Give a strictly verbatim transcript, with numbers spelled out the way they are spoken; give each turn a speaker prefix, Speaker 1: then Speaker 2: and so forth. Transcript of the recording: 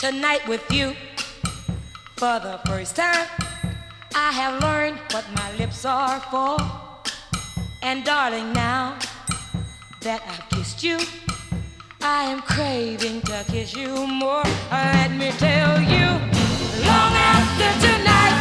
Speaker 1: tonight with you. For the first time, I have learned what my lips are for. And darling, now that I've kissed you, I am craving to kiss you more. Let me tell you, long after tonight